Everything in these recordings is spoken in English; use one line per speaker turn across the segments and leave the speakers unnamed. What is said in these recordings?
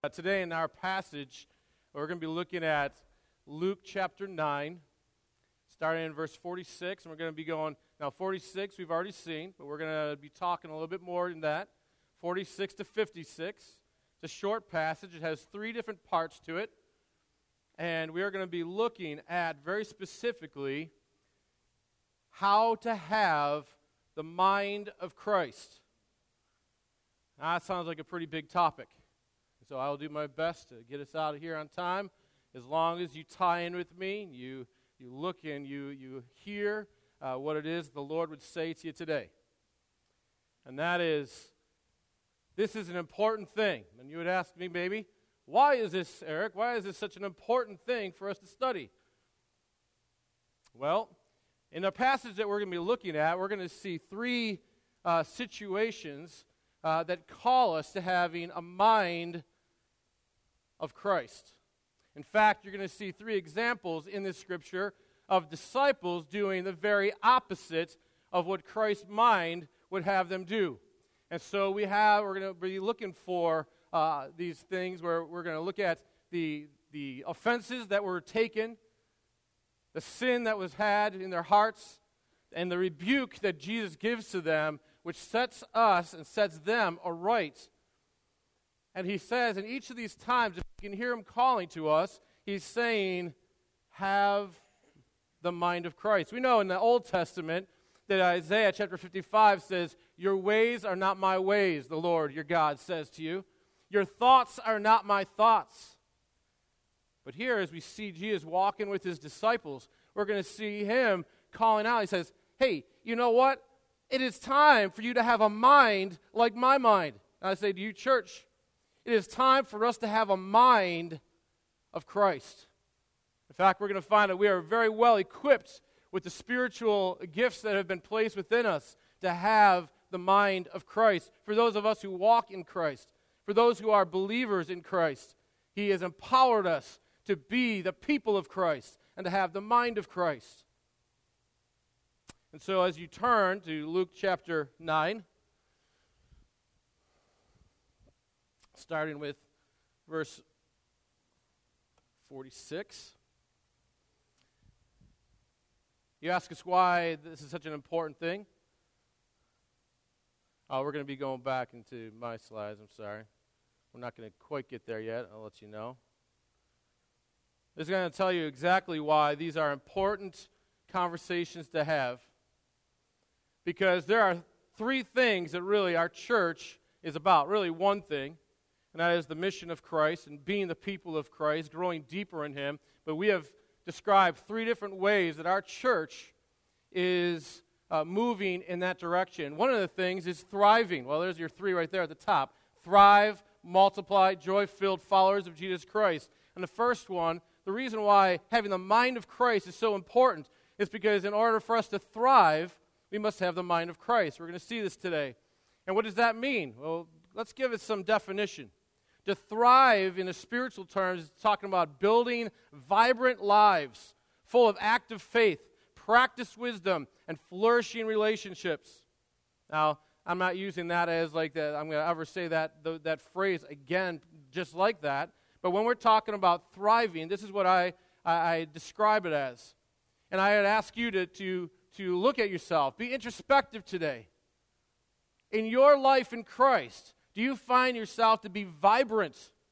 Today in our passage, we're going to be looking at Luke chapter 9, starting in verse 46, and we're going to be going, now 46 we've already seen, but we're going to be talking a little bit more than that, 46 to 56. It's a short passage. It has three different parts to it, and we are going to be looking at, very specifically, how to have the mind of Christ. Now, that sounds like a pretty big topic. So I'll do my best to get us out of here on time. As long as you tie in with me, you look and you hear what it is the Lord would say to you today. And that is, this is an important thing. And you would ask me, maybe, why is this, Eric? Why is this such an important thing for us to study? Well, in the passage that we're going to be looking at, we're going to see three situations that call us to having a mind of Christ. In fact, you're going to see three examples in this scripture of disciples doing the very opposite of what Christ's mind would have them do. And so we're going to be looking for these things where we're going to look at the offenses that were taken, the sin that was had in their hearts, and the rebuke that Jesus gives to them, which sets us and sets them aright. And he says in each of these times, if you can hear him calling to us, he's saying, have the mind of Christ. We know in the Old Testament that Isaiah chapter 55 says, your ways are not my ways, the Lord your God says to you. Your thoughts are not my thoughts. But here, as we see Jesus walking with his disciples, we're going to see him calling out. He says, hey, you know what? It is time for you to have a mind like my mind. And I say to you, church, it is time for us to have a mind of Christ. In fact, we're going to find that we are very well equipped with the spiritual gifts that have been placed within us to have the mind of Christ. For those of us who walk in Christ, for those who are believers in Christ, he has empowered us to be the people of Christ and to have the mind of Christ. And so as you turn to Luke chapter 9, starting with verse 46. You ask us why this is such an important thing. Oh, we're going to be going back into my slides. I'm sorry. We're not going to quite get there yet. I'll let you know. This is going to tell you exactly why these are important conversations to have. Because there are three things that really our church is about. Really one thing. And that is the mission of Christ and being the people of Christ, growing deeper in him. But we have described three different ways that our church is moving in that direction. One of the things is thriving. Well, there's your three right there at the top. Thrive, multiply, joy-filled followers of Jesus Christ. And the first one, the reason why having the mind of Christ is so important is because in order for us to thrive, we must have the mind of Christ. We're going to see this today. And what does that mean? Well, let's give it some definition. To thrive in the spiritual terms is talking about building vibrant lives full of active faith, practiced wisdom, and flourishing relationships. Now, I'm not using that as like that. I'm going to ever say that phrase again just like that. But when we're talking about thriving, this is what I describe it as. And I would ask you to look at yourself. Be introspective today. In your life in Christ, do you find yourself to be vibrant?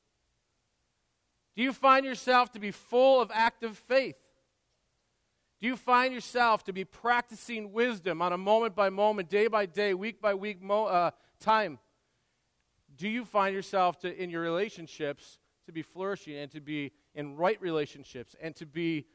Do you find yourself to be full of active faith? Do you find yourself to be practicing wisdom on a moment-by-moment, day-by-day, week-by-week time? Do you find yourself in your relationships to be flourishing and to be in right relationships and to be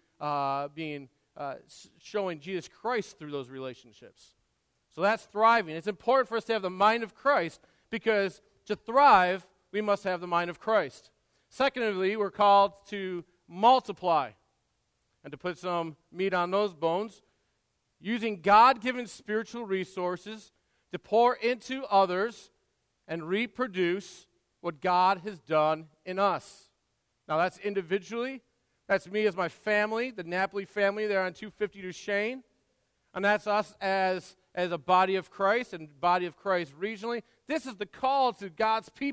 showing Jesus Christ through those relationships? So that's thriving. It's important for us to have the mind of Christ because to thrive, we must have the mind of Christ. Secondly, we're called to multiply. And to put some meat on those bones, using God-given spiritual resources to pour into others and reproduce what God has done in us. Now that's individually. That's me as my family, the Napoli family there on 250 Duchesne. And that's us as a body of Christ and body of Christ regionally. This is the call to God's people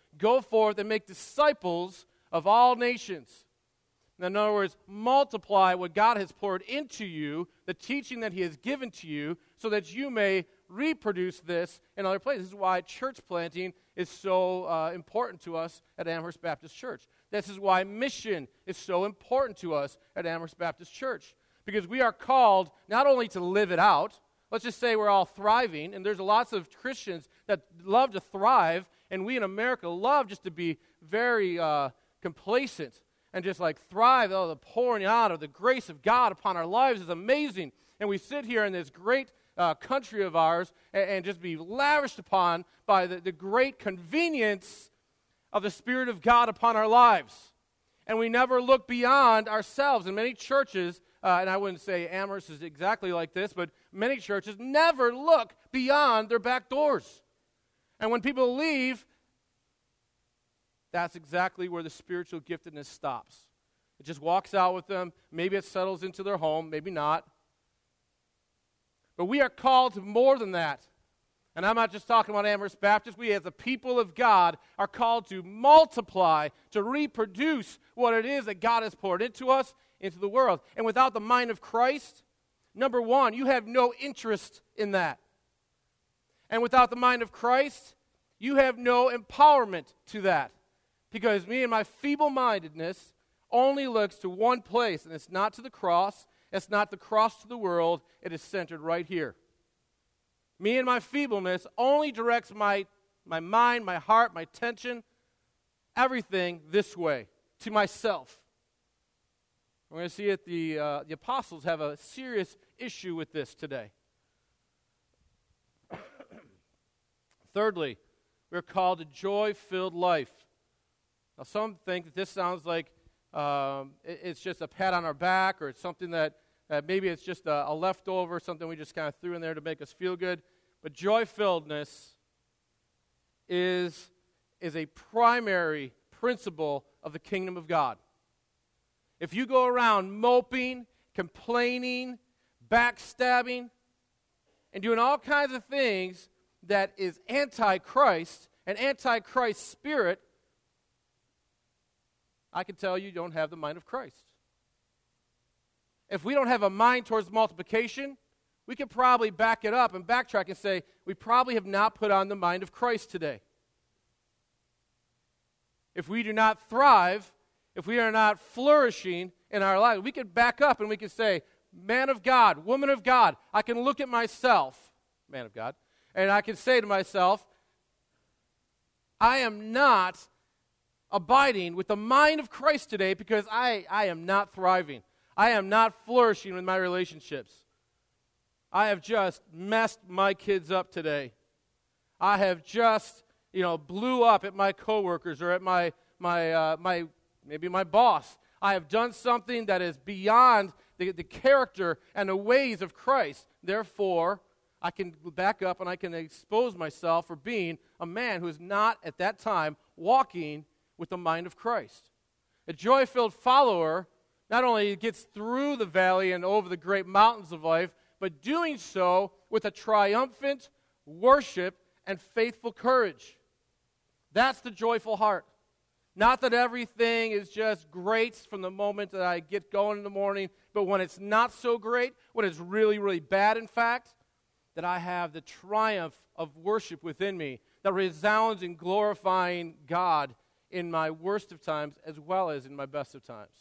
Go forth and make disciples of all nations. In other words, multiply what God has poured into you, the teaching that he has given to you, so that you may reproduce this in other places. This is why church planting is so important to us at Amherst Baptist Church. This is why mission is so important to us at Amherst Baptist Church. Because we are called not only to live it out, let's just say we're all thriving, and there's lots of Christians that love to thrive, and we in America love just to be very complacent and just like thrive. Oh, the pouring out of the grace of God upon our lives is amazing. And we sit here in this great country of ours and just be lavished upon by the great convenience of the Spirit of God upon our lives. And we never look beyond ourselves. In many churches, and I wouldn't say Amherst is exactly like this, but many churches never look beyond their back doors. And when people leave, that's exactly where the spiritual giftedness stops. It just walks out with them. Maybe it settles into their home, maybe not. But we are called to more than that. And I'm not just talking about Amherst Baptist. We as the people of God are called to multiply, to reproduce what it is that God has poured into us, into the world. And without the mind of Christ, number one, you have no interest in that. And without the mind of Christ, you have no empowerment to that. Because me and my feeble-mindedness only looks to one place, and it's not to the cross, it's not the cross to the world, it is centered right here. Me and my feebleness only directs my mind, my heart, my attention, everything this way, to myself. We're going to see that the apostles have a serious issue with this today. Thirdly, we're called a joy-filled life. Now, some think that this sounds like it's just a pat on our back, or it's something that maybe it's just a leftover, something we just kind of threw in there to make us feel good. But joy-filledness is a primary principle of the kingdom of God. If you go around moping, complaining, backstabbing, and doing all kinds of things that is anti-Christ, an anti-Christ spirit, I can tell you don't have the mind of Christ. If we don't have a mind towards multiplication, we could probably back it up and backtrack and say, we probably have not put on the mind of Christ today. If we do not thrive, if we are not flourishing in our lives, we could back up and we could say, man of God, woman of God, I can look at myself, man of God, and I can say to myself, I am not abiding with the mind of Christ today because I am not thriving. I am not flourishing with my relationships. I have just messed my kids up today. I have just, blew up at my coworkers or at my maybe my boss. I have done something that is beyond the character and the ways of Christ. Therefore, I can back up and I can expose myself for being a man who is not at that time walking with the mind of Christ. A joy-filled follower not only gets through the valley and over the great mountains of life, but doing so with a triumphant worship and faithful courage. That's the joyful heart. Not that everything is just great from the moment that I get going in the morning, but when it's not so great, when it's really, really bad, in fact, that I have the triumph of worship within me that resounds in glorifying God in my worst of times as well as in my best of times.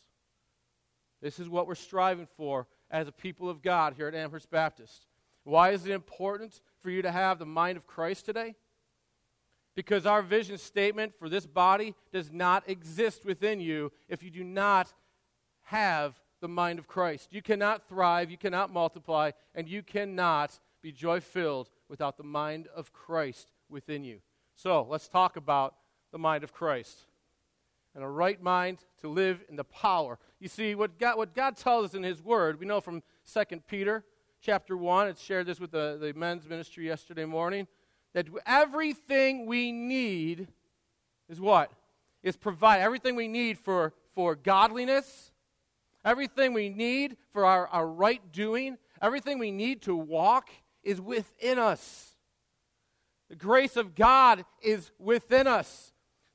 This is what we're striving for as a people of God here at Amherst Baptist. Why is it important for you to have the mind of Christ today? Because our vision statement for this body does not exist within you if you do not have the mind of Christ. You cannot thrive, you cannot multiply, and you cannot be joy-filled without the mind of Christ within you. So, let's talk about the mind of Christ. And a right mind to live in the power. You see, what God tells us in His Word, we know from 2 Peter chapter 1, it shared this with the men's ministry yesterday morning, that everything we need is what? Is provide. Everything we need for godliness, everything we need for our right doing, everything we need to walk is within us. The grace of God is within us.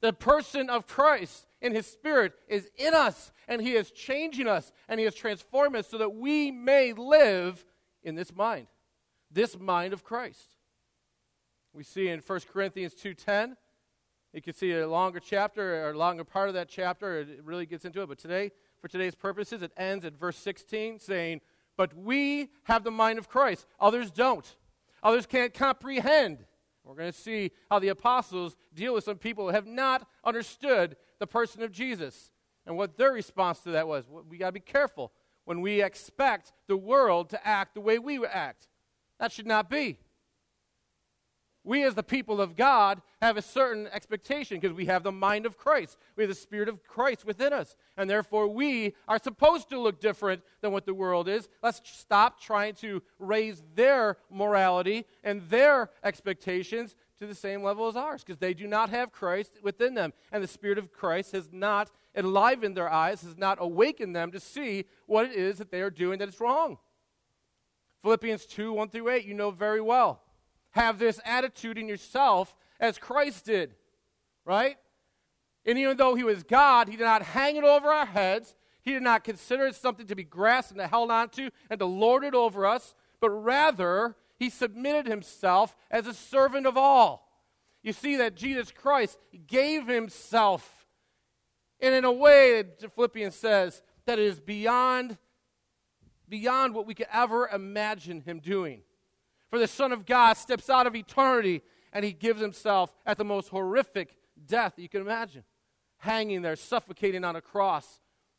The person of Christ in His Spirit is in us, and He is changing us, and He is transforming us so that we may live in this mind of Christ. We see in 1 Corinthians 2:10, you can see a longer chapter, or a longer part of that chapter, it really gets into it, but today, for today's purposes, it ends at verse 16, saying, "But we have the mind of Christ. Others don't. Others can't comprehend." We're going to see how the apostles deal with some people who have not understood the person of Jesus and what their response to that was. We got to be careful when we expect the world to act the way we act. That should not be. We as the people of God have a certain expectation because we have the mind of Christ. We have the Spirit of Christ within us. And therefore we are supposed to look different than what the world is. Let's stop trying to raise their morality and their expectations to the same level as ours because they do not have Christ within them. And the Spirit of Christ has not enlivened their eyes, has not awakened them to see what it is that they are doing that is wrong. Philippians 2:1-8, you know very well. Have this attitude in yourself as Christ did, right? And even though He was God, He did not hang it over our heads. He did not consider it something to be grasped and held onto and to lord it over us, but rather He submitted Himself as a servant of all. You see that Jesus Christ gave Himself, and in a way, that Philippians says, that is beyond what we could ever imagine Him doing. For the Son of God steps out of eternity and He gives Himself at the most horrific death you can imagine. Hanging there, suffocating on a cross.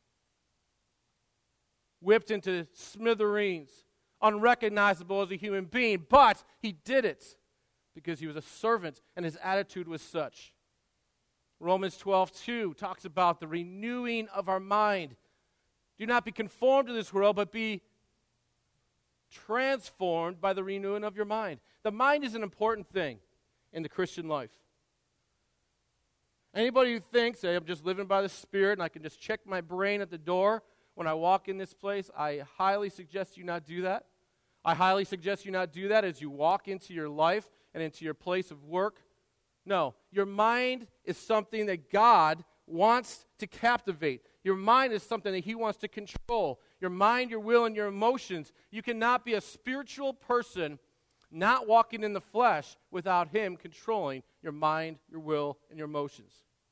Whipped into smithereens. Unrecognizable as a human being. But He did it because He was a servant and His attitude was such. Romans 12:2 talks about the renewing of our mind. Do not be conformed to this world, but be transformed by the renewing of your mind. The mind is an important thing in the Christian life. Anybody who thinks, hey, I'm just living by the Spirit and I can just check my brain at the door when I walk in this place, I highly suggest you not do that. I highly suggest you not do that as you walk into your life and into your place of work. No, your mind is something that God wants to captivate. Your mind is something that He wants to control. Your mind, your will, and your emotions. You cannot be a spiritual person not walking in the flesh without Him controlling your mind, your will, and your emotions.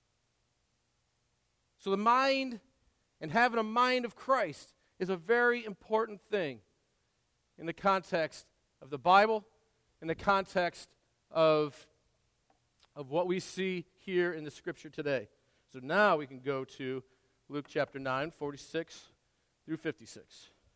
So the mind and having a mind of Christ is a very important thing in the context of the Bible, in the context of what we see here in the Scripture today. So now we can go to Luke chapter 9, 46 through 56.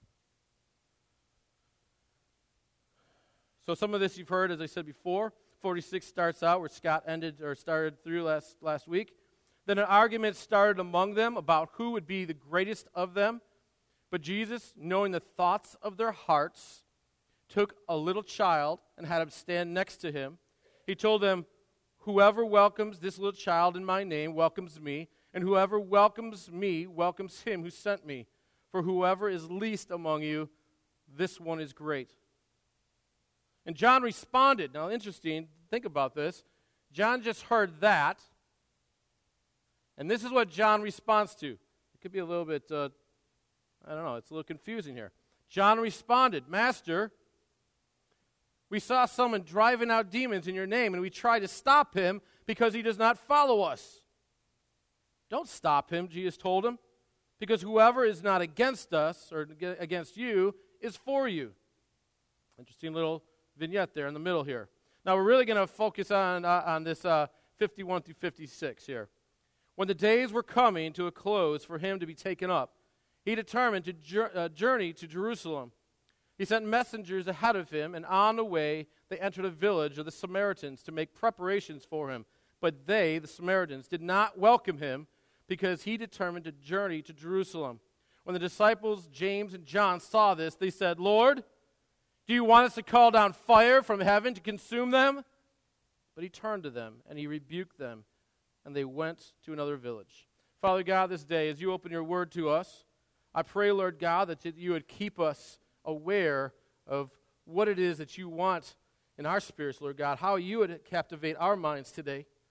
So some of this you've heard, as I said before. 46 starts out where Scott started through last week. Then an argument started among them about who would be the greatest of them. But Jesus, knowing the thoughts of their hearts, took a little child and had him stand next to him. He told them, "Whoever welcomes this little child in my name welcomes me, and whoever welcomes me welcomes him who sent me. For whoever is least among you, this one is great." And John responded. Now, interesting, think about this. John just heard that, and this is what John responds to. It could be a little bit, it's a little confusing here. John responded, "Master, we saw someone driving out demons in your name, and we tried to stop him because he does not follow us." "Don't stop him," Jesus told him, "because whoever is not against us or against you is for you." Interesting little vignette there in the middle here. Now we're really going to focus on this 51 through 56 here. When the days were coming to a close for him to be taken up, he determined to journey to Jerusalem. He sent messengers ahead of him, and on the way they entered a village of the Samaritans to make preparations for him. But they, the Samaritans, did not welcome him because he determined to journey to Jerusalem. When the disciples James and John saw this, they said, "Lord, do you want us to call down fire from heaven to consume them?" But he turned to them and he rebuked them, and they went to another village. Father God, this day, as you open your word to us, I pray, Lord God, that you would keep us aware of what it is that you want in our spirits, Lord God, how you would captivate our minds today.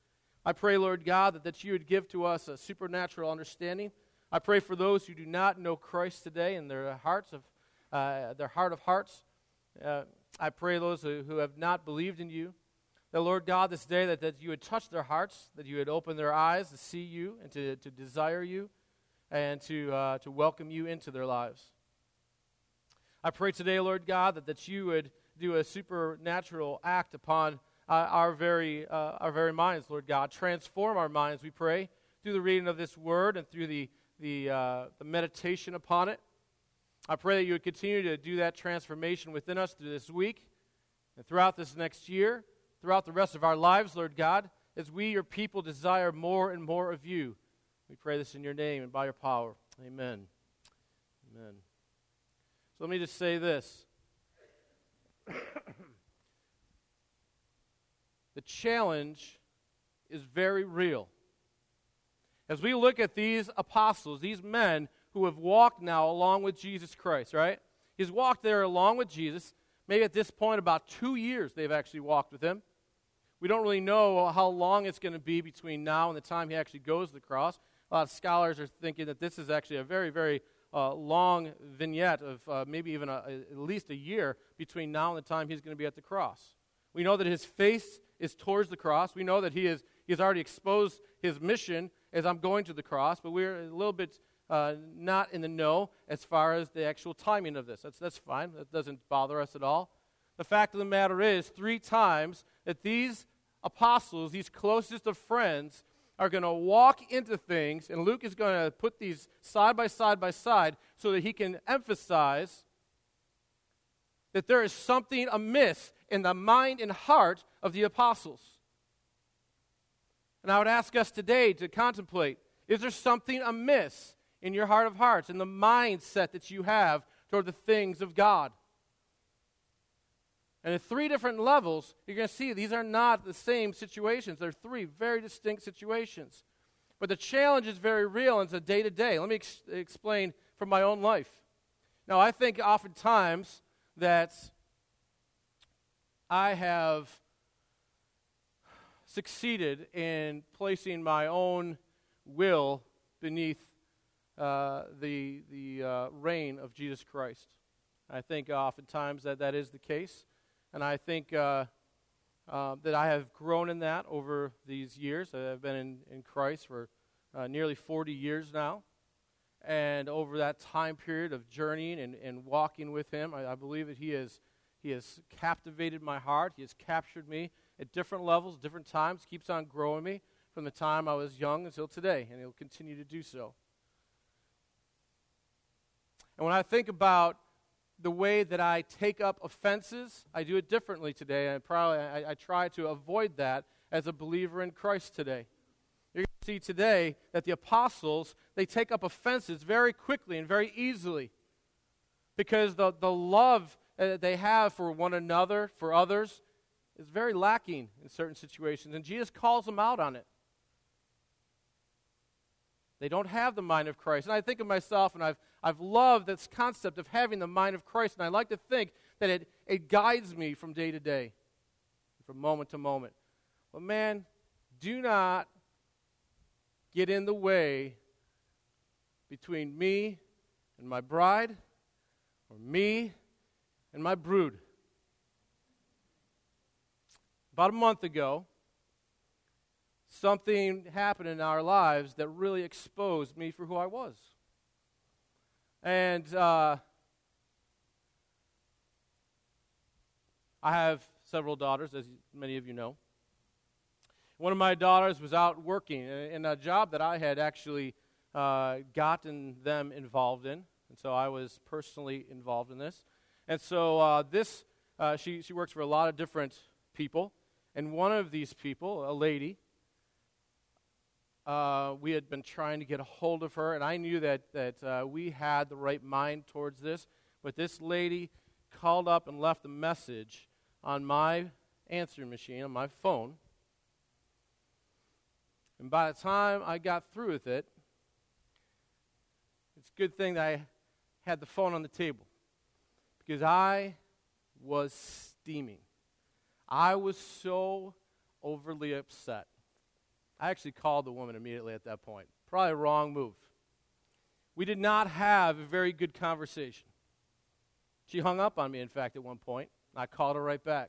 I pray, Lord God, that you would give to us a supernatural understanding. I pray for those who do not know Christ today in their heart of hearts. I pray those who have not believed in you, that, Lord God, this day that you would touch their hearts, that you would open their eyes to see you and to desire you and to welcome you into their lives. I pray today, Lord God, that you would do a supernatural act upon our very minds, Lord God. Transform our minds, we pray, through the reading of this word and through the meditation upon it. I pray that you would continue to do that transformation within us through this week and throughout this next year, throughout the rest of our lives, Lord God, as we, your people, desire more and more of you. We pray this in your name and by your power. Amen. Amen. So let me just say this. The challenge is very real. As we look at these apostles, these men who have walked now along with Jesus Christ, right? He's walked there along with Jesus. Maybe at this point about 2 years they've actually walked with him. We don't really know how long it's going to be between now and the time he actually goes to the cross. A lot of scholars are thinking that this is actually a very, very long vignette of maybe even at least a year between now and the time he's going to be at the cross. We know that his face is towards the cross. We know that he has already exposed his mission as I'm going to the cross, but we're a little bit not in the know as far as the actual timing of this. That's fine. That doesn't bother us at all. The fact of the matter is, 3 times that these apostles, these closest of friends, are going to walk into things, and Luke is going to put these side by side so that he can emphasize that there is something amiss in the mind and heart of the apostles. And I would ask us today to contemplate, is there something amiss in your heart of hearts, in the mindset that you have toward the things of God? And at 3 different levels, you're going to see these are not the same situations. They're 3 very distinct situations. But the challenge is very real, and it's a day-to-day. Let me explain from my own life. Now, I think oftentimes that I have succeeded in placing my own will beneath the reign of Jesus Christ. I think oftentimes that is the case. And I think that I have grown in that over these years. I've been in Christ for nearly 40 years now. And over that time period of journeying and walking with him, I believe that he has captivated my heart. He has captured me at different levels, different times, keeps on growing me from the time I was young until today, and he'll continue to do so. And when I think about the way that I take up offenses, I do it differently today, and I try to avoid that as a believer in Christ today. You're going to see today that the apostles, they take up offenses very quickly and very easily because the love that they have for one another, for others, is very lacking in certain situations, and Jesus calls them out on it. They don't have the mind of Christ. And I think of myself, and I've loved this concept of having the mind of Christ, and I like to think that it guides me from day to day, from moment to moment. But man, do not get in the way between me and my bride, or me and my brood. About a month ago, something happened in our lives that really exposed me for who I was. And I have several daughters, as many of you know. One of my daughters was out working in a job that I had actually gotten them involved in. And so I was personally involved in this. And so she works for a lot of different people. And one of these people, a lady, we had been trying to get a hold of her, and I knew that we had the right mind towards this. But this lady called up and left a message on my answering machine, on my phone. And by the time I got through with it, it's a good thing that I had the phone on the table, because I was steaming. I was so overly upset. I actually called the woman immediately at that point. Probably a wrong move. We did not have a very good conversation. She hung up on me, in fact, at one point. I called her right back.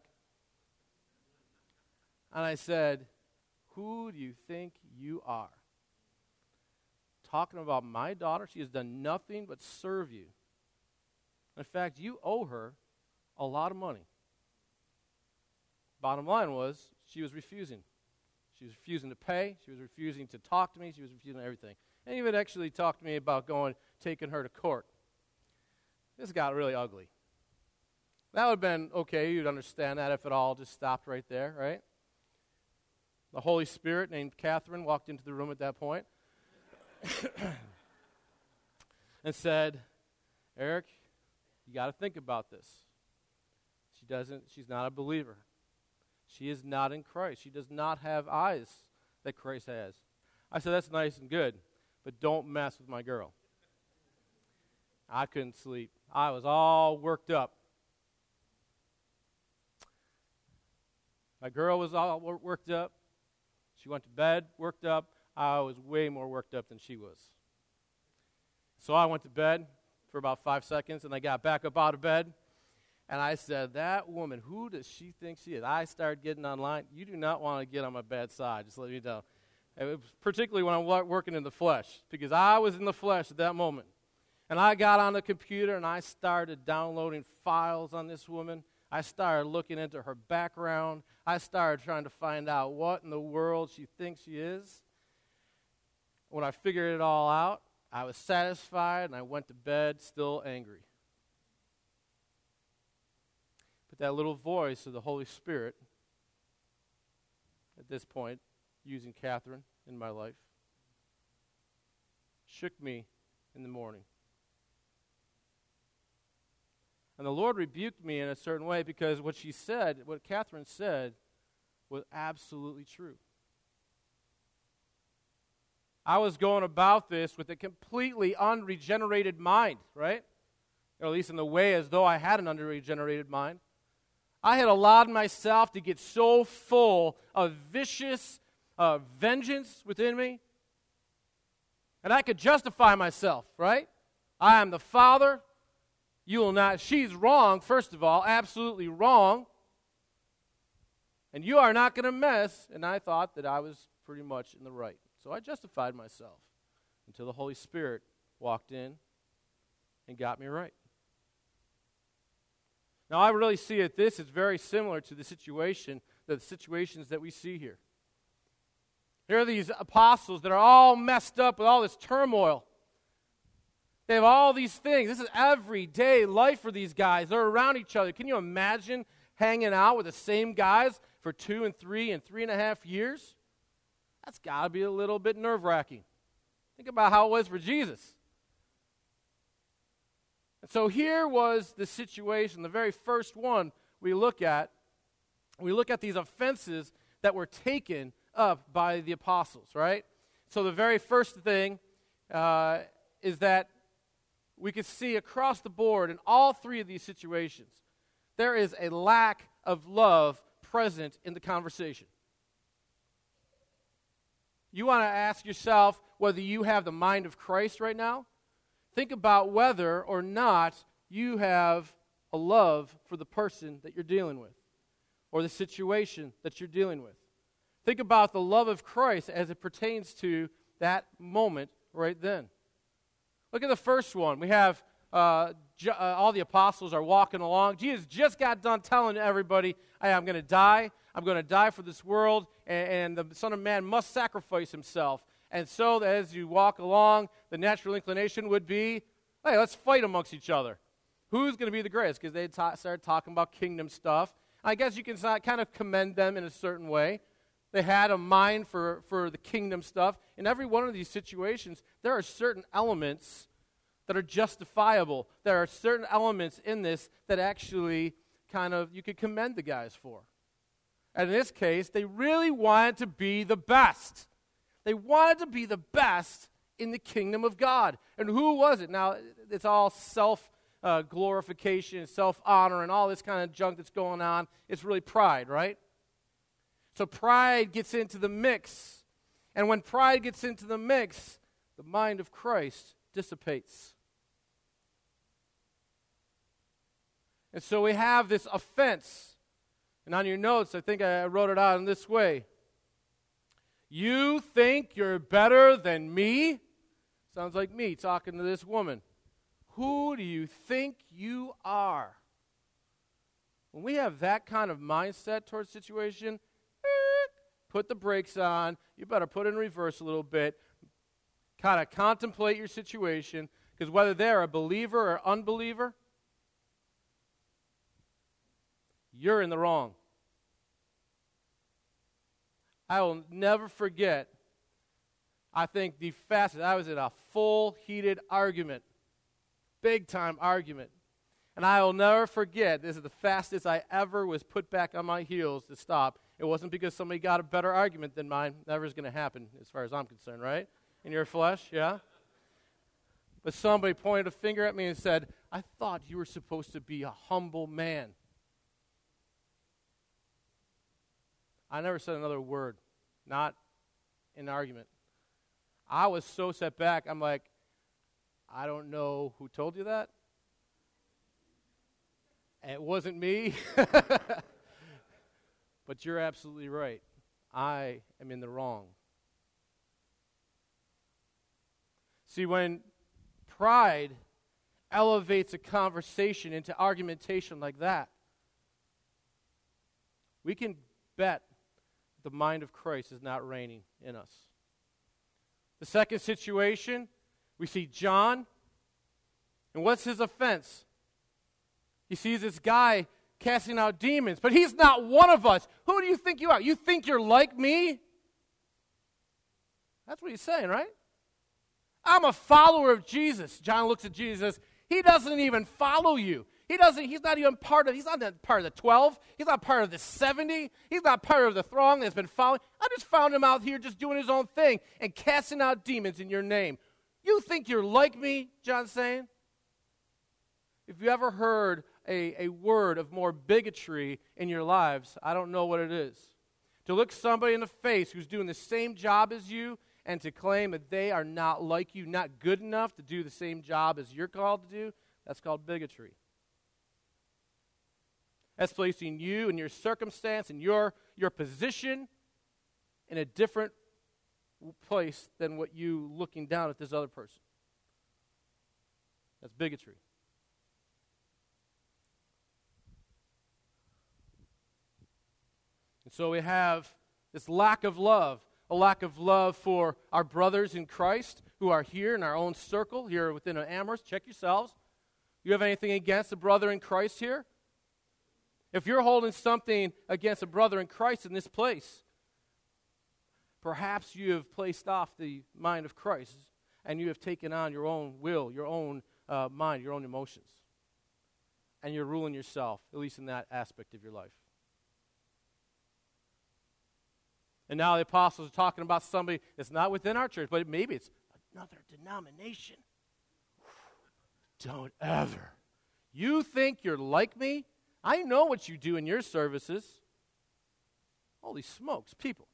And I said, "Who do you think you are? Talking about my daughter? She has done nothing but serve you. In fact, you owe her a lot of money." Bottom line was, she was refusing. She was refusing to pay. She was refusing to talk to me. She was refusing everything. And even actually talked to me about taking her to court. This got really ugly. That would have been okay. You'd understand that if it all just stopped right there, right? The Holy Spirit, named Catherine, walked into the room at that point and said, "Eric, you got to think about this. She's not a believer. She is not in Christ. She does not have eyes that Christ has." I said, "That's nice and good, but don't mess with my girl." I couldn't sleep. I was all worked up. My girl was all worked up. She went to bed, worked up. I was way more worked up than she was. So I went to bed for about 5 seconds, and I got back up out of bed, and I said, "That woman, who does she think she is?" I started getting online. You do not want to get on my bad side, just let me know. Particularly when I'm working in the flesh, because I was in the flesh at that moment. And I got on the computer, and I started downloading files on this woman. I started looking into her background. I started trying to find out what in the world she thinks she is. When I figured it all out, I was satisfied, and I went to bed still angry. But that little voice of the Holy Spirit, at this point, using Catherine in my life, shook me in the morning. And the Lord rebuked me in a certain way because what Catherine said, was absolutely true. I was going about this with a completely unregenerated mind, right? Or at least in the way as though I had an unregenerated mind. I had allowed myself to get so full of vicious vengeance within me. And I could justify myself, right? I am the father. You will not. She's wrong, first of all, absolutely wrong. And you are not going to mess. And I thought that I was pretty much in the right. So I justified myself until the Holy Spirit walked in and got me right. Now, I really see it. This is very similar to the situations that we see here. Here are these apostles that are all messed up with all this turmoil. They have all these things. This is everyday life for these guys. They're around each other. Can you imagine hanging out with the same guys for 2 and 3 and 3.5 years? That's got to be a little bit nerve-wracking. Think about how it was for Jesus. And so here was the situation, the very first one we look at. We look at these offenses that were taken up by the apostles, right? So the very first thing is that we can see across the board in all three of these situations, there is a lack of love present in the conversation. You want to ask yourself whether you have the mind of Christ right now? Think about whether or not you have a love for the person that you're dealing with or the situation that you're dealing with. Think about the love of Christ as it pertains to that moment right then. Look at the first one. We have all the apostles are walking along. Jesus just got done telling everybody, "Hey, I'm going to die. I'm going to die for this world, and the Son of Man must sacrifice himself." And so as you walk along, the natural inclination would be, "Hey, let's fight amongst each other. Who's going to be the greatest?" Because they started talking about kingdom stuff. I guess you can kind of commend them in a certain way. They had a mind for the kingdom stuff. In every one of these situations, there are certain elements that are justifiable. There are certain elements in this that actually you could commend the guys for. And in this case, they really wanted to be the best. They wanted to be the best in the kingdom of God. And who was it? Now, it's all self-glorification, self-honor, and all this kind of junk that's going on. It's really pride, right? So pride gets into the mix. And when pride gets into the mix, the mind of Christ dissipates. And so we have this offense. And on your notes, I think I wrote it out in this way. You think you're better than me? Sounds like me talking to this woman. Who do you think you are? When we have that kind of mindset towards a situation, put the brakes on. You better put it in reverse a little bit. Kind of contemplate your situation, because whether they're a believer or unbeliever, you're in the wrong. I will never forget, I think I was in a full heated argument, big time argument. And I will never forget, this is the fastest I ever was put back on my heels to stop. It wasn't because somebody got a better argument than mine. Never is going to happen as far as I'm concerned, right? In your flesh, yeah? But somebody pointed a finger at me and said, I thought you were supposed to be a humble man. I never said another word, not in argument. I was so set back, I'm like, I don't know who told you that. It wasn't me. But you're absolutely right. I am in the wrong. See, when pride elevates a conversation into argumentation like that, we can bet the mind of Christ is not reigning in us. The second situation, we see John, and what's his offense? He sees this guy casting out demons, but he's not one of us. Who do you think you are? You think you're like me? That's what he's saying, right? I'm a follower of Jesus. John looks at Jesus. He doesn't even follow you. He's not even he's not part of the 12. He's not part of the 70. He's not part of the throng that's been following. I just found him out here just doing his own thing and casting out demons in your name. You think you're like me, John's saying? If you ever heard a word of more bigotry in your lives, I don't know what it is. To look somebody in the face who's doing the same job as you and to claim that they are not like you, not good enough to do the same job as you're called to do, that's called bigotry. That's placing you and your circumstance and your position in a different place than what you looking down at this other person. That's bigotry. And so we have this lack of love, a lack of love for our brothers in Christ who are here in our own circle, here within Amherst. Check yourselves. You have anything against a brother in Christ here? If you're holding something against a brother in Christ in this place, perhaps you have placed off the mind of Christ and you have taken on your own will, your own mind, your own emotions. And you're ruling yourself, at least in that aspect of your life. And now the apostles are talking about somebody that's not within our church, but maybe it's another denomination. Don't ever. You think you're like me? I know what you do in your services. Holy smokes, people.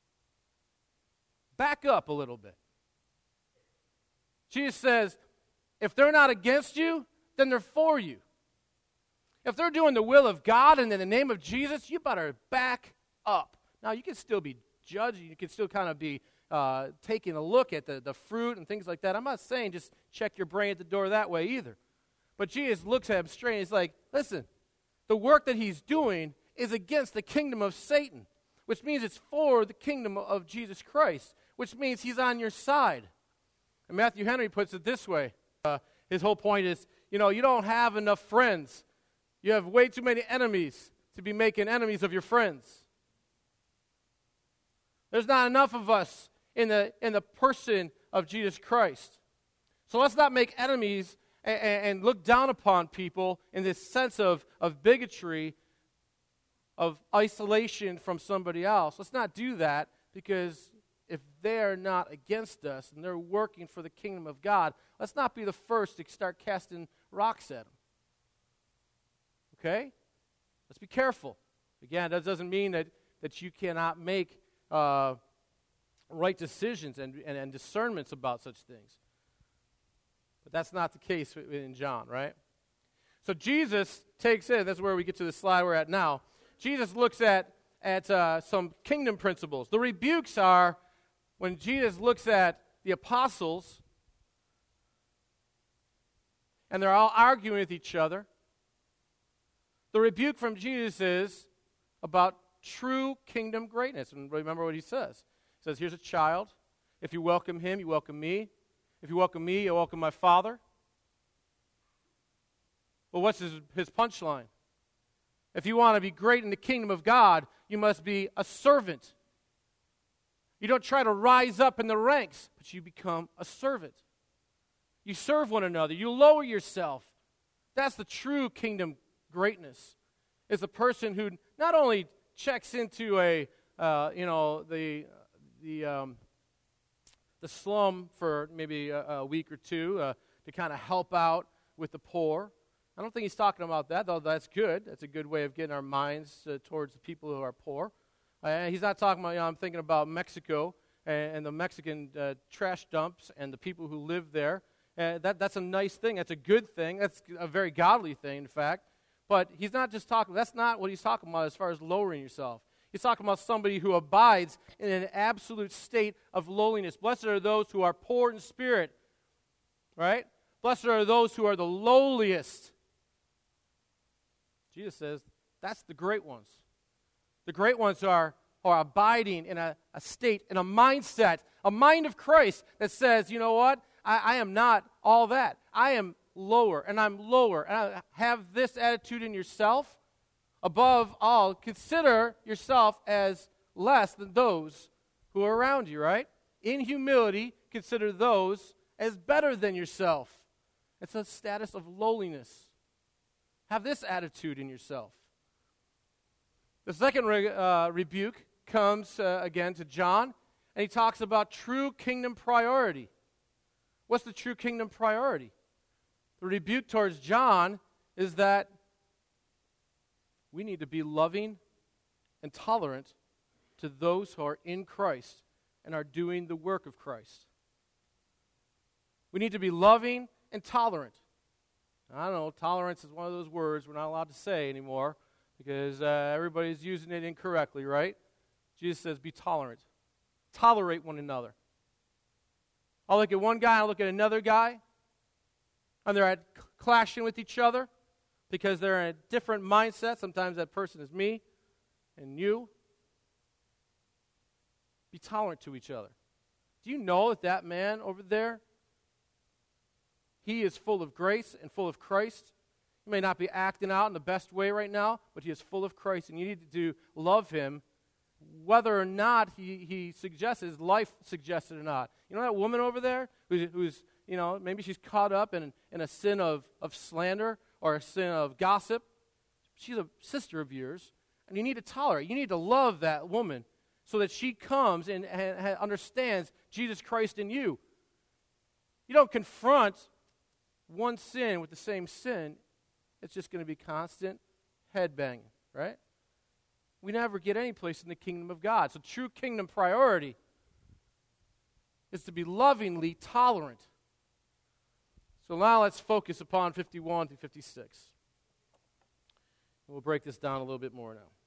Back up a little bit. Jesus says, if they're not against you, then they're for you. If they're doing the will of God and in the name of Jesus, you better back up. Now, you can still be judged. You can still kind of be taking a look at the fruit and things like that. I'm not saying just check your brain at the door that way either. But Jesus looks at him straight and he's like, listen, the work that he's doing is against the kingdom of Satan, which means it's for the kingdom of Jesus Christ, which means he's on your side. And Matthew Henry puts it this way. His whole point is, you don't have enough friends. You have way too many enemies to be making enemies of your friends. There's not enough of us in the person of Jesus Christ. So let's not make enemies and look down upon people in this sense of bigotry, of isolation from somebody else. Let's not do that, because if they're not against us and they're working for the kingdom of God, let's not be the first to start casting rocks at them. Okay? Let's be careful. Again, that doesn't mean that you cannot make right decisions and discernments about such things. But that's not the case in John, right? So Jesus takes it, that's where we get to the slide we're at now. Jesus looks at some kingdom principles. The rebukes are when Jesus looks at the apostles and they're all arguing with each other. The rebuke from Jesus is about true kingdom greatness. And remember what he says. He says, here's a child. If you welcome him, you welcome me. If you welcome me, you welcome my Father. Well, what's his punchline? If you want to be great in the kingdom of God, you must be a servant. You don't try to rise up in the ranks, but you become a servant. You serve one another. You lower yourself. That's the true kingdom greatness. Is the person who not only checks into the slum for maybe a week or two to kind of help out with the poor. I don't think he's talking about that, though that's good. That's a good way of getting our minds towards the people who are poor. He's not talking about, I'm thinking about Mexico and the Mexican trash dumps and the people who live there. That's a nice thing. That's a good thing. That's a very godly thing, in fact. But he's not just talking, that's not what he's talking about as far as lowering yourself. He's talking about somebody who abides in an absolute state of lowliness. Blessed are those who are poor in spirit, right? Blessed are those who are the lowliest. Jesus says that's the great ones. The great ones are abiding in a state, in a mindset, a mind of Christ that says, you know what? I am not all that. I am lower, and I'm lower. And I have this attitude in yourself. Above all, consider yourself as less than those who are around you, right? In humility, consider those as better than yourself. It's a status of lowliness. Have this attitude in yourself. The second rebuke comes again to John, and he talks about true kingdom priority. What's the true kingdom priority? The rebuke towards John is that we need to be loving and tolerant to those who are in Christ and are doing the work of Christ. We need to be loving and tolerant. I don't know, tolerance is one of those words we're not allowed to say anymore because everybody's using it incorrectly, right? Jesus says be tolerant. Tolerate one another. I'll look at one guy, I'll look at another guy, and they're clashing with each other because they're in a different mindset. Sometimes that person is me and you. Be tolerant to each other. Do you know that man over there, he is full of grace and full of Christ? He may not be acting out in the best way right now, but he is full of Christ, and you need to love him whether or not he suggests his life suggested or not. You know that woman over there who's maybe she's caught up in a sin of slander or a sin of gossip. She's a sister of yours, and you need to tolerate. You need to love that woman so that she comes and understands Jesus Christ in you. You don't confront one sin with the same sin. It's just going to be constant headbanging, right? We never get any place in the kingdom of God. So true kingdom priority is to be lovingly tolerant. So now let's focus upon 51 through 56. We'll break this down a little bit more now.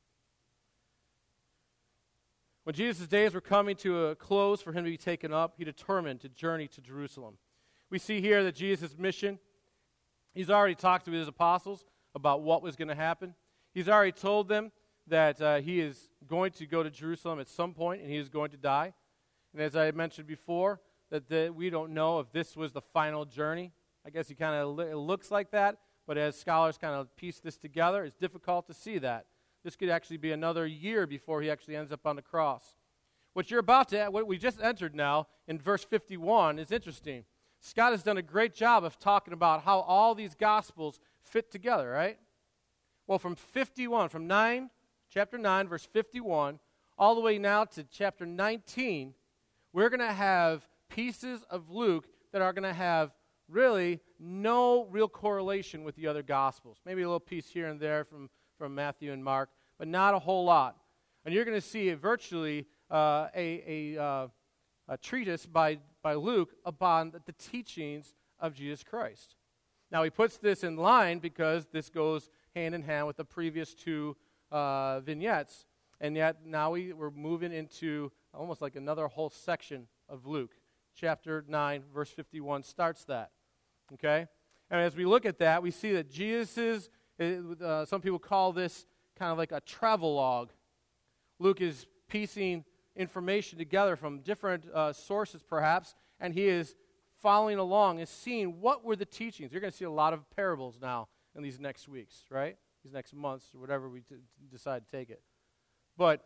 When Jesus' days were coming to a close for him to be taken up, he determined to journey to Jerusalem. We see here that Jesus' mission, he's already talked to his apostles about what was going to happen. He's already told them that he is going to go to Jerusalem at some point and he is going to die. And as I mentioned before, that we don't know if this was the final journey. I guess it looks like that, but as scholars kind of piece this together, it's difficult to see that. This could actually be another year before he actually ends up on the cross. What we just entered now in verse 51 is interesting. Scott has done a great job of talking about how all these Gospels fit together, right? Well, from chapter 9, verse 51, all the way now to chapter 19, we're going to have pieces of Luke that are going to have really no real correlation with the other Gospels. Maybe a little piece here and there from Matthew and Mark, but not a whole lot. And you're going to see virtually a treatise by Luke upon the teachings of Jesus Christ. Now, he puts this in line because this goes hand in hand with the previous two vignettes, and yet now we're moving into almost like another whole section of Luke. Chapter 9, verse 51 starts that, okay? And as we look at that, we see that Jesus some people call this kind of like a travelogue. Luke is piecing information together from different sources, perhaps, and he is following along and seeing what were the teachings. You're going to see a lot of parables now in these next weeks, right? These next months, or whatever we decide to take it. But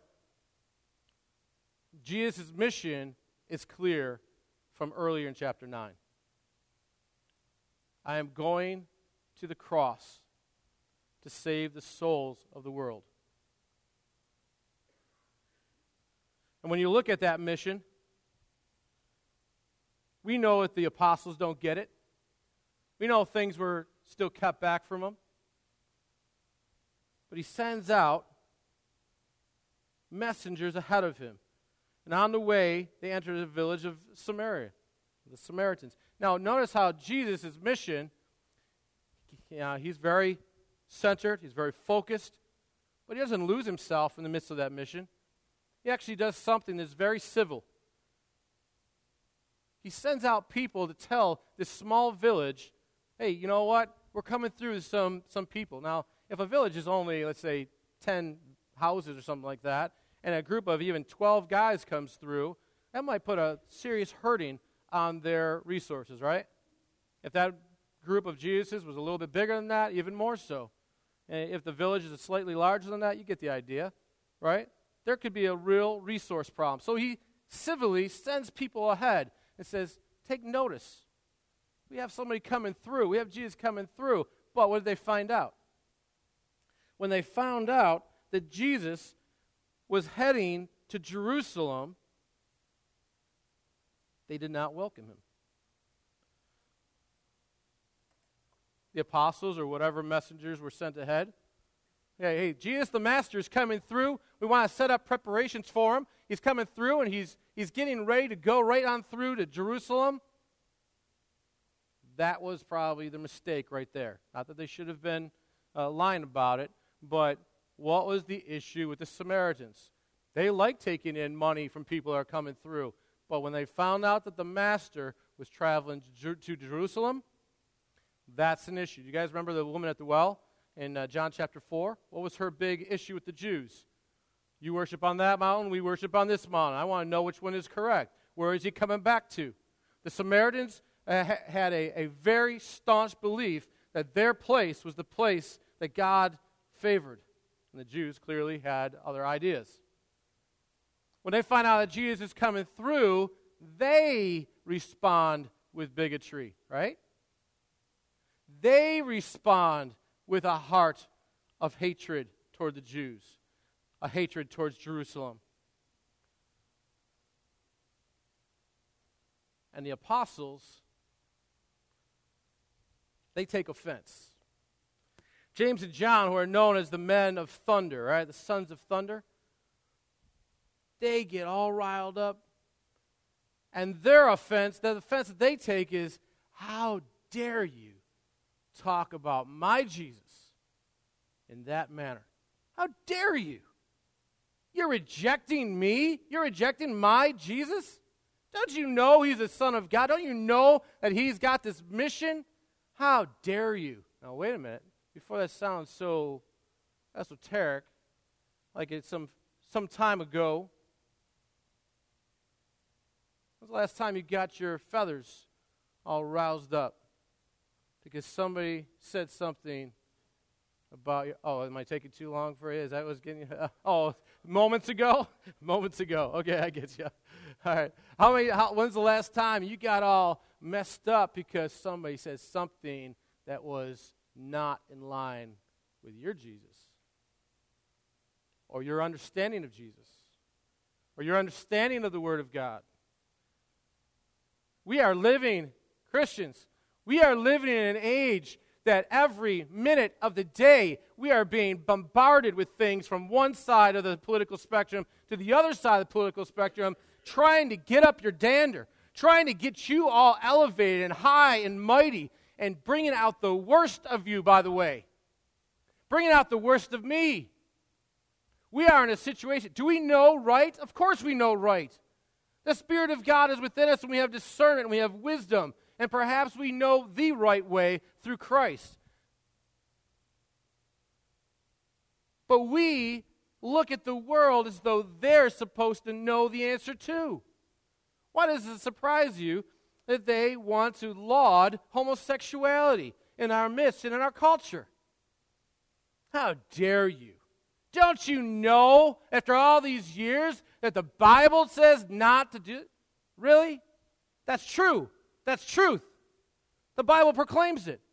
Jesus' mission is clear from earlier in chapter 9. I am going to the cross to save the souls of the world. And when you look at that mission, we know that the apostles don't get it. We know things were still kept back from them. But he sends out messengers ahead of him. And on the way, they enter the village of Samaria, the Samaritans. Now, notice how Jesus' mission, he's very centered, he's very focused, but he doesn't lose himself in the midst of that mission. He actually does something that's very civil. He sends out people to tell this small village, hey, you know what? We're coming through some people. Now, if a village is only, let's say, 10 houses or something like that, and a group of even 12 guys comes through, that might put a serious hurting on their resources, right? If that group of Jesuses was a little bit bigger than that, even more so. And if the village is slightly larger than that, you get the idea, right? There could be a real resource problem. So he civilly sends people ahead and says, take notice. We have somebody coming through. We have Jesus coming through. But what did they find out? When they found out that Jesus was heading to Jerusalem, they did not welcome him. The apostles or whatever messengers were sent ahead. Hey, Jesus the Master is coming through. We want to set up preparations for him. He's coming through, and he's getting ready to go right on through to Jerusalem. That was probably the mistake right there. Not that they should have been lying about it, but what was the issue with the Samaritans? They like taking in money from people that are coming through, but when they found out that the Master was traveling to Jerusalem, that's an issue. You guys remember the woman at the well in John chapter 4? What was her big issue with the Jews? You worship on that mountain, we worship on this mountain. I want to know which one is correct. Where is he coming back to? The Samaritans had a very staunch belief that their place was the place that God favored. And the Jews clearly had other ideas. When they find out that Jesus is coming through, they respond with bigotry, right? They respond with a heart of hatred toward the Jews, a hatred towards Jerusalem. And the apostles, they take offense. James and John, who are known as the men of thunder, right, the sons of thunder, they get all riled up. And their offense, the offense that they take is, how dare you talk about my Jesus in that manner? How dare you? You're rejecting me? You're rejecting my Jesus? Don't you know he's the Son of God? Don't you know that he's got this mission? How dare you? Now, wait a minute. Before that sounds so esoteric, like it's some time ago, when was the last time you got your feathers all roused up because somebody said something about you? Oh, am I taking too long for you? Is that what's getting you? Moments ago? Moments ago. Okay, I get you. All right. When's the last time you got all messed up because somebody said something that was not in line with your Jesus or your understanding of Jesus or your understanding of the Word of God? We are living, Christians, we are living in an age that every minute of the day we are being bombarded with things from one side of the political spectrum to the other side of the political spectrum, trying to get up your dander, trying to get you all elevated and high and mighty, and bringing out the worst of you, by the way. Bringing out the worst of me. We are in a situation. Do we know right? Of course we know right. The Spirit of God is within us, and we have discernment, and we have wisdom, and perhaps we know the right way through Christ. But we look at the world as though they're supposed to know the answer too. Why does it surprise you that they want to laud homosexuality in our midst and in our culture? How dare you? Don't you know, after all these years, that the Bible says not to do it? Really? That's true. That's truth. The Bible proclaims it.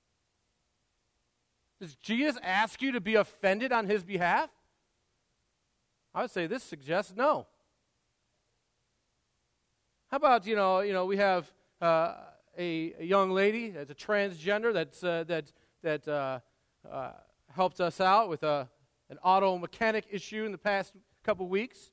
Does Jesus ask you to be offended on his behalf? I would say this suggests no. How about, we have a young lady that's a transgender that helped us out with an auto mechanic issue in the past couple weeks.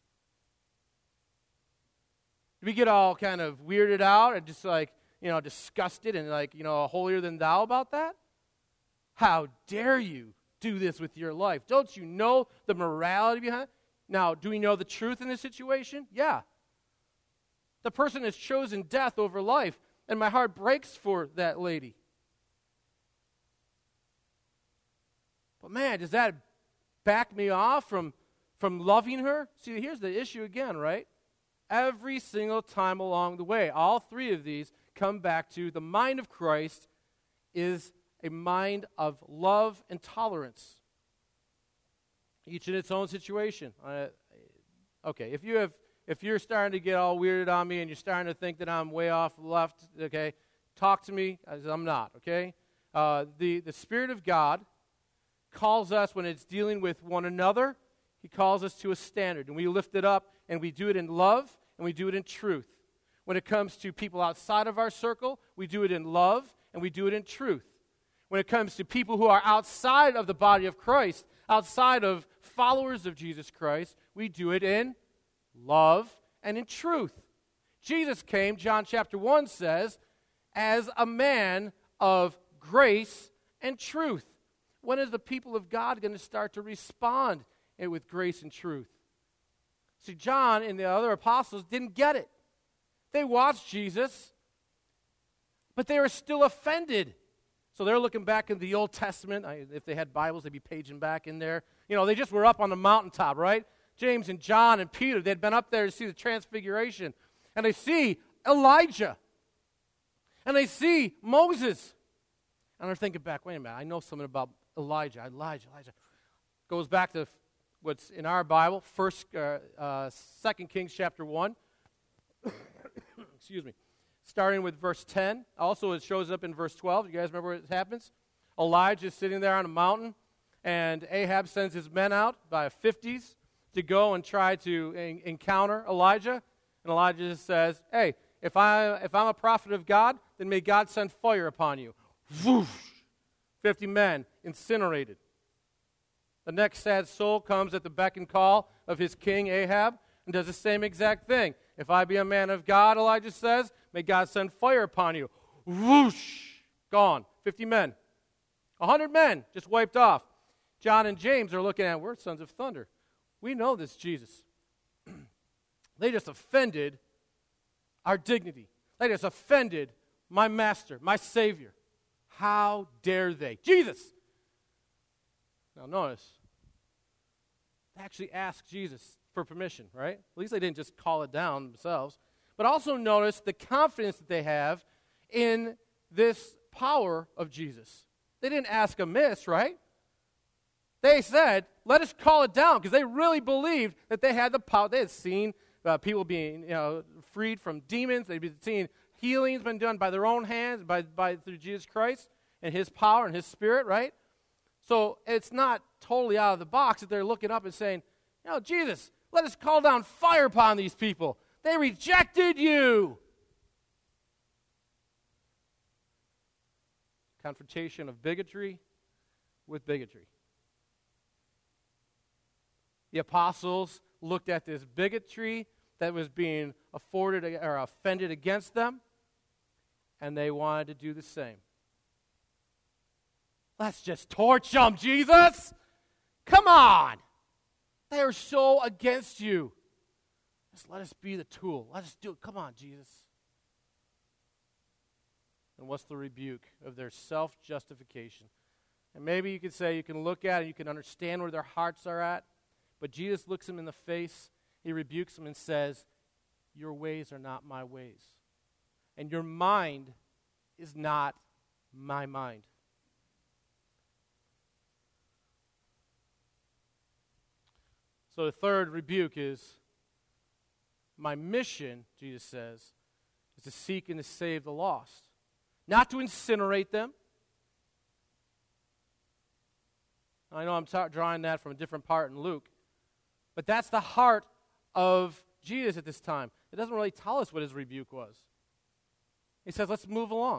Do we get all kind of weirded out and just disgusted and holier than thou about that? How dare you do this with your life? Don't you know the morality behind it? Now, do we know the truth in this situation? Yeah. The person has chosen death over life, and my heart breaks for that lady. But man, does that back me off from loving her? See, here's the issue again, right? Every single time along the way, all three of these come back to the mind of Christ is a mind of love and tolerance. Each in its own situation. Okay, if you're starting to get all weirded on me and you're starting to think that I'm way off left, okay, talk to me as I'm not, okay? The Spirit of God calls us, when it's dealing with one another, he calls us to a standard, and we lift it up, and we do it in love, and we do it in truth. When it comes to people outside of our circle, we do it in love, and we do it in truth. When it comes to people who are outside of the body of Christ, outside of followers of Jesus Christ, we do it in love and in truth. Jesus came, John chapter 1 says, as a man of grace and truth. When is the people of God going to start to respond with grace and truth? See, John and the other apostles didn't get it. They watched Jesus, but they were still offended. So they're looking back in the Old Testament. If they had Bibles, they'd be paging back in there. They just were up on the mountaintop, right? James and John and Peter, they'd been up there to see the transfiguration. And they see Elijah. And they see Moses. And they're thinking back, wait a minute, I know something about Elijah. Goes back to what's in our Bible, 2 Kings chapter 1. Excuse me. Starting with verse 10. Also, it shows up in verse 12. You guys remember what happens? Elijah is sitting there on a mountain, and Ahab sends his men out by 50s to go and try to encounter Elijah. And Elijah just says, hey, if I'm a prophet of God, then may God send fire upon you. Whoosh! 50 men incinerated. The next sad soul comes at the beck and call of his king Ahab and does the same exact thing. If I be a man of God, Elijah says, may God send fire upon you. Whoosh! Gone. 50 men. 100 men just wiped off. John and James are looking at, we're sons of thunder. We know this Jesus. They just offended our dignity. They just offended my master, my Savior. How dare they? Jesus! Now notice, they actually asked Jesus for permission, right? At least they didn't just call it down themselves. But also notice the confidence that they have in this power of Jesus. They didn't ask amiss, right? They said, let us call it down, because they really believed that they had the power. They had seen people being freed from demons. They'd been seeing healings been done by their own hands, through Jesus Christ and his power and his Spirit, right? So it's not totally out of the box that they're looking up and saying, Jesus, let us call down fire upon these people. They rejected you. confrontation of bigotry with bigotry. The apostles looked at this bigotry that was being afforded or offended against them, and they wanted to do the same. Let's just torch them, Jesus! Come on! They are so against you. Just let us be the tool. Let us do it. Come on, Jesus. And what's the rebuke of their self-justification? And maybe you could say, you can look at it, you can understand where their hearts are at, but Jesus looks them in the face, he rebukes them and says, your ways are not my ways. And your mind is not my mind. So the third rebuke is, my mission, Jesus says, is to seek and to save the lost. Not to incinerate them. I know I'm drawing that from a different part in Luke. But that's the heart of Jesus at this time. It doesn't really tell us what his rebuke was. He says, let's move along.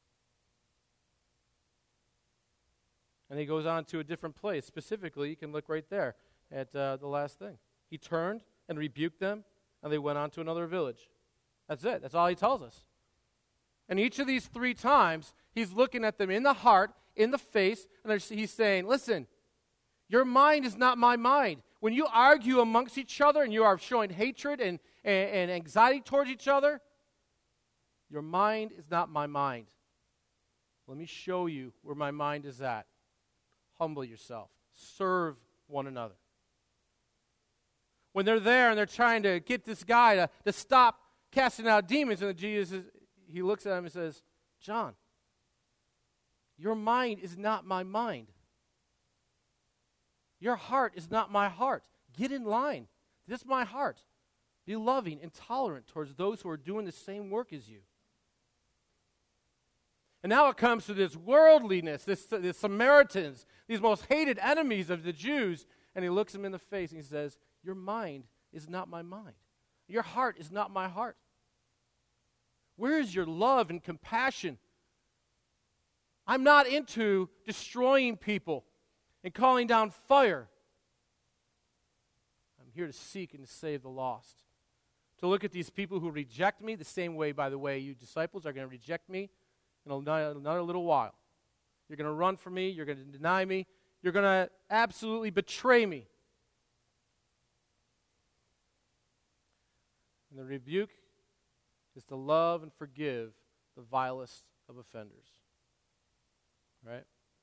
And he goes on to a different place. Specifically, you can look right there at the last thing. He turned and rebuked them, and they went on to another village. That's it. That's all he tells us. And each of these 3 times, he's looking at them in the heart, in the face, and he's saying, listen, your mind is not my mind. When you argue amongst each other and you are showing hatred and anxiety towards each other, your mind is not my mind. Let me show you where my mind is at. Humble yourself. Serve one another. When they're there and they're trying to get this guy to stop casting out demons, and he looks at him and says, John, your mind is not my mind. Your heart is not my heart. Get in line. This is my heart. Be loving and tolerant towards those who are doing the same work as you. And now it comes to this worldliness, this Samaritans, these most hated enemies of the Jews, and he looks them in the face and he says, your mind is not my mind. Your heart is not my heart. Where is your love and compassion? I'm not into destroying people and calling down fire. I'm here to seek and to save the lost. To look at these people who reject me the same way, by the way, you disciples are going to reject me in another little while. You're going to run from me. You're going to deny me. You're going to absolutely betray me. And the rebuke is to love and forgive the vilest of offenders. Right?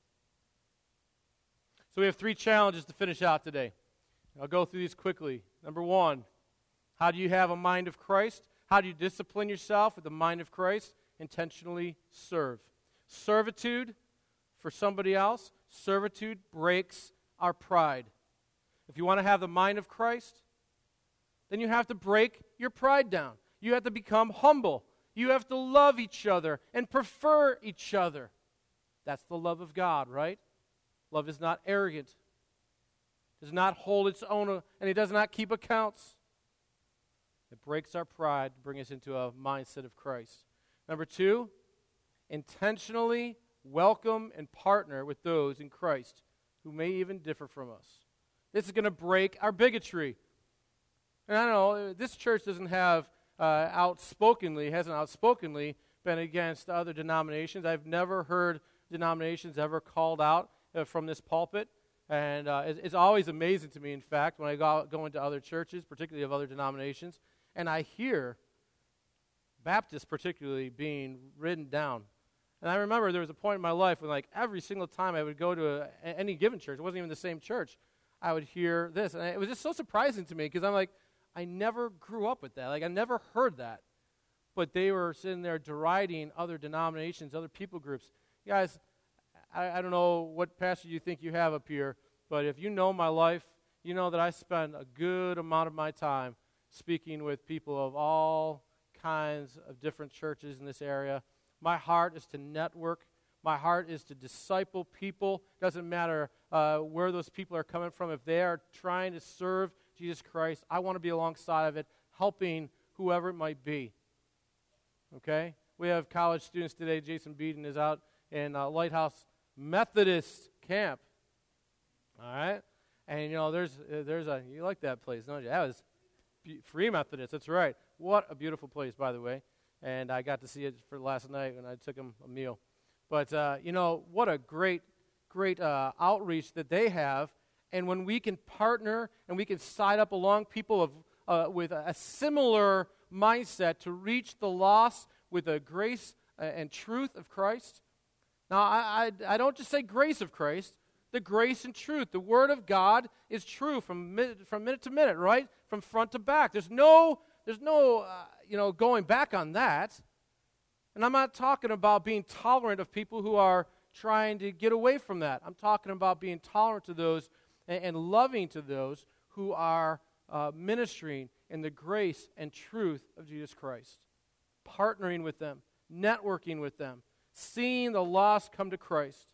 So we have 3 challenges to finish out today. I'll go through these quickly. Number 1, how do you have a mind of Christ? How do you discipline yourself with the mind of Christ? Intentionally serve. Servitude for somebody else, servitude breaks our pride. If you want to have the mind of Christ, then you have to break your pride down. You have to become humble. You have to love each other and prefer each other. That's the love of God, right? Love is not arrogant, does not hold its own, and it does not keep accounts. It breaks our pride to bring us into a mindset of Christ. Number 2, intentionally welcome and partner with those in Christ who may even differ from us. This is going to break our bigotry. And I don't know, this church doesn't have hasn't outspokenly been against other denominations. I've never heard denominations ever called out from this pulpit. And it's always amazing to me, in fact, when I go into other churches, particularly of other denominations, and I hear Baptists particularly being ridden down. And I remember there was a point in my life when, like, every single time I would go to any given church, it wasn't even the same church, I would hear this. And it was just so surprising to me because I'm like, I never grew up with that. Like, I never heard that. But they were sitting there deriding other denominations, other people groups. Guys, I don't know what pastor you think you have up here, but if you know my life, you know that I spend a good amount of my time speaking with people of all kinds of different churches in this area. My heart is to network. My heart is to disciple people. Doesn't matter where those people are coming from. If they are trying to serve Jesus Christ, I want to be alongside of it, helping whoever it might be. Okay? We have college students today. Jason Beaton is out in Lighthouse Methodist Camp. All right? And, there's you like that place, don't you? That was Free Methodist, that's right. What a beautiful place, by the way. And I got to see it for last night when I took them a meal. But, what a great outreach that they have. And when we can partner and we can side up along people with a similar mindset to reach the lost with the grace and truth of Christ. Now, I don't just say grace of Christ, the grace and truth. The Word of God is true from minute to minute, right? From front to back. There's no going back on that. And I'm not talking about being tolerant of people who are trying to get away from that. I'm talking about being tolerant to those and loving to those who are ministering in the grace and truth of Jesus Christ. Partnering with them, networking with them, seeing the lost come to Christ.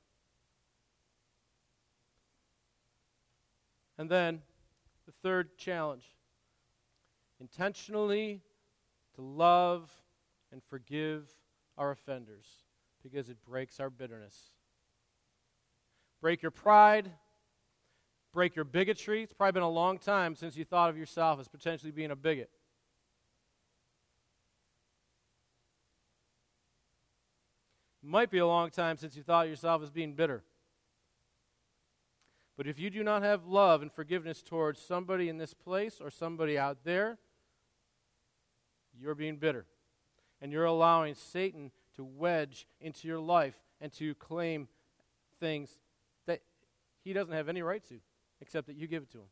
And then the third challenge, intentionally to love and forgive our offenders because it breaks our bitterness. Break your pride, break your bigotry. It's probably been a long time since you thought of yourself as potentially being a bigot. Might be a long time since you thought of yourself as being bitter. But if you do not have love and forgiveness towards somebody in this place or somebody out there, you're being bitter. And you're allowing Satan to wedge into your life and to claim things that he doesn't have any right to, except that you give it to him.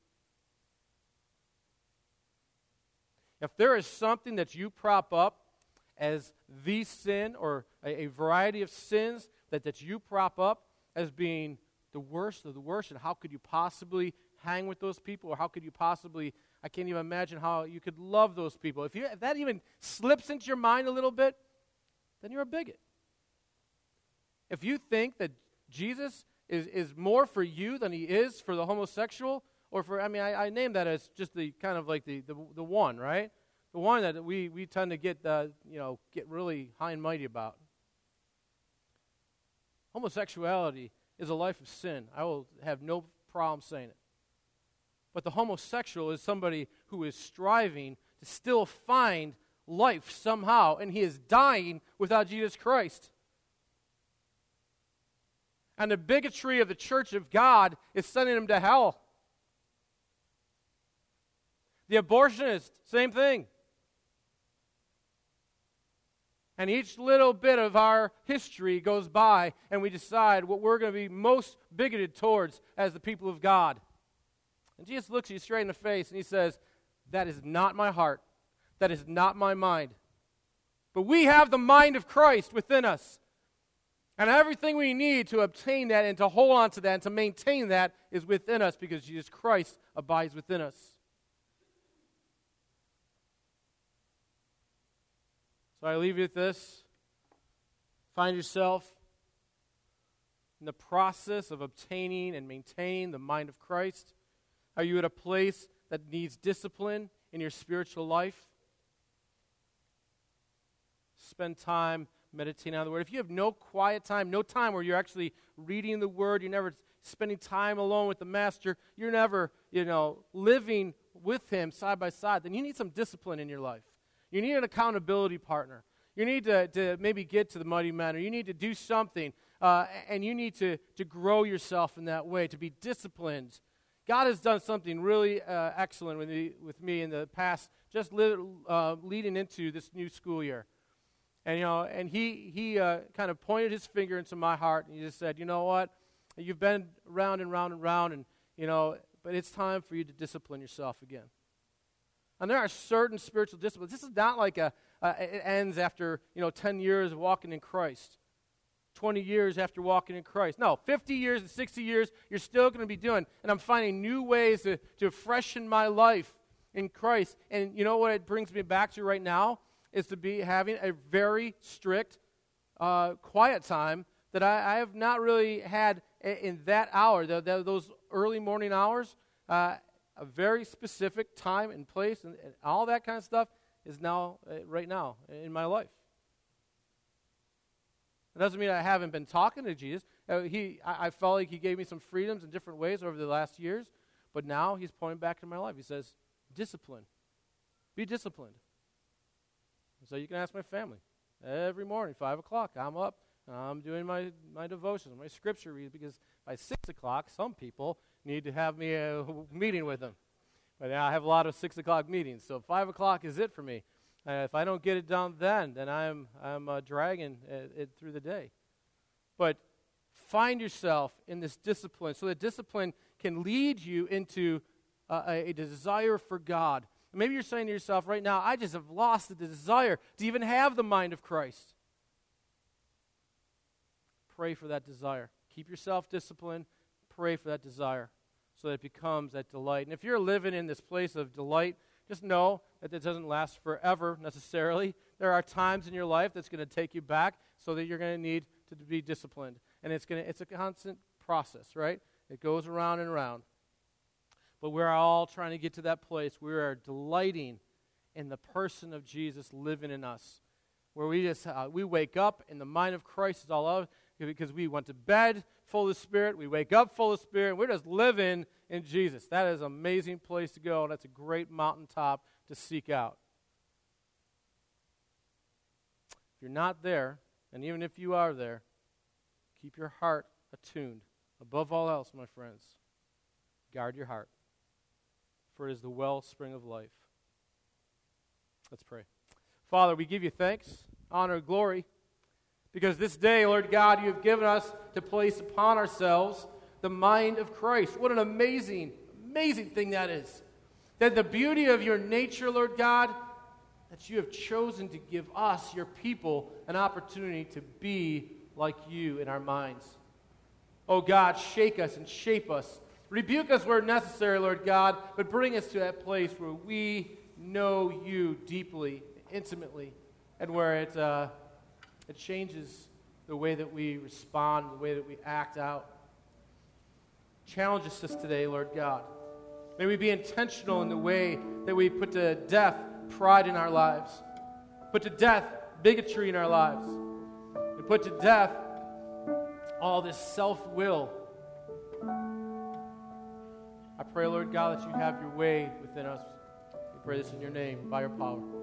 If there is something that you prop up as the sin or a variety of sins that you prop up as being the worst of the worst, and how could you possibly hang with those people, or how could you possibly, I can't even imagine how you could love those people. If that even slips into your mind a little bit, then you're a bigot. If you think that Jesus is more for you than he is for the homosexual, or for, I name that as just the kind of like the one, right? The one that we tend to get really high and mighty about. Homosexuality is a life of sin. I will have no problem saying it. But the homosexual is somebody who is striving to still find life somehow, and he is dying without Jesus Christ. And the bigotry of the church of God is sending him to hell. The abortionist, same thing. And each little bit of our history goes by, and we decide what we're going to be most bigoted towards as the people of God. And Jesus looks you straight in the face, and he says, that is not my heart. That is not my mind. But we have the mind of Christ within us. And everything we need to obtain that and to hold on to that and to maintain that is within us because Jesus Christ abides within us. So I leave you with this. Find yourself in the process of obtaining and maintaining the mind of Christ. Are you at a place that needs discipline in your spiritual life? Spend time meditating on the Word. If you have no quiet time, no time where you're actually reading the Word, you're never spending time alone with the Master, you're never, living with Him side by side, then you need some discipline in your life. You need an accountability partner. You need to maybe get to the Mighty Men, or you need to do something, and you need to grow yourself in that way, to be disciplined. God has done something really excellent with me in the past, just leading into this new school year. And he kind of pointed his finger into my heart, and he just said, you know what? You've been round and round and round, and but it's time for you to discipline yourself again. And there are certain spiritual disciplines. This is not like it ends after 10 years of walking in Christ, 20 years after walking in Christ. No, 50 years and 60 years, you're still going to be doing. And I'm finding new ways to freshen my life in Christ. And you know what it brings me back to right now? Is to be having a very strict, quiet time that I have not really had in that hour, those early morning hours. A very specific time and place and all that kind of stuff is now, right now, in my life. It doesn't mean I haven't been talking to Jesus. I felt like he gave me some freedoms in different ways over the last years, but now he's pointing back to my life. He says, discipline. Be disciplined. So you can ask my family. Every morning, 5 o'clock, I'm up, I'm doing my devotions, my scripture reading, because by 6 o'clock, some people need to have me a meeting with them. But I have a lot of 6 o'clock meetings, so 5 o'clock is it for me. If I don't get it done then I'm dragging it through the day. But find yourself in this discipline, so that discipline can lead you into a desire for God. Maybe you're saying to yourself right now, I just have lost the desire to even have the mind of Christ. Pray for that desire. Keep yourself disciplined. Pray for that desire so that it becomes that delight. And if you're living in this place of delight, just know that it doesn't last forever necessarily. There are times in your life that's going to take you back so that you're going to need to be disciplined. And it's a constant process, right? It goes around and around. But we're all trying to get to that place where we are delighting in the person of Jesus living in us, where we wake up and the mind of Christ is all of, because we went to bed full of the Spirit, we wake up full of the Spirit, and we're just living in Jesus. That is an amazing place to go, and that's a great mountaintop to seek out. If you're not there, and even if you are there, keep your heart attuned. Above all else, my friends, guard your heart, for it is the wellspring of life. Let's pray. Father, we give you thanks, honor, and glory, because this day, Lord God, you have given us to place upon ourselves the mind of Christ. What an amazing, amazing thing that is. That the beauty of your nature, Lord God, that you have chosen to give us, your people, an opportunity to be like you in our minds. Oh God, shake us and shape us. Rebuke us where necessary, Lord God, but bring us to that place where we know you deeply, intimately, and where it changes the way that we respond, the way that we act out. Challenge us today, Lord God. May we be intentional in the way that we put to death pride in our lives, put to death bigotry in our lives, and put to death all this self-will. I pray, Lord God, that you have your way within us. We pray this in your name, by your power.